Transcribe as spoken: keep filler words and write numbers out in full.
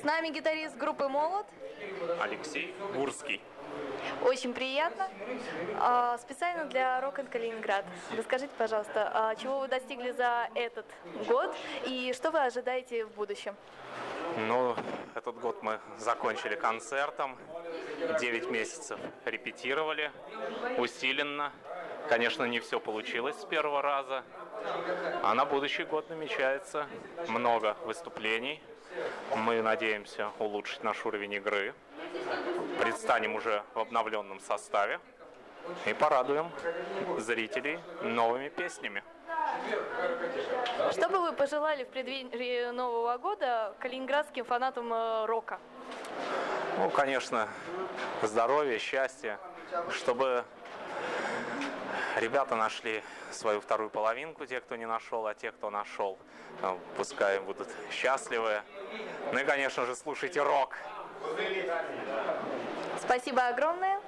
С нами гитарист группы «Молот» Алексей Гурский. Очень приятно. А, специально для Rock and Калининград. Расскажите, пожалуйста, а чего вы достигли за этот год и что вы ожидаете в будущем? Ну, этот год мы закончили концертом, девять месяцев репетировали усиленно. Конечно, не все получилось с первого раза, а на будущий год намечается много выступлений. Мы надеемся улучшить наш уровень игры, предстанем уже в обновленном составе и порадуем зрителей новыми песнями. Что бы вы пожелали в преддверии Нового года калининградским фанатам э, рока? Ну, конечно, здоровья, счастья, чтобы ребята нашли свою вторую половинку, те, кто не нашел, а те, кто нашел, пускай будут счастливы. Ну и, конечно же, слушайте рок. Спасибо огромное.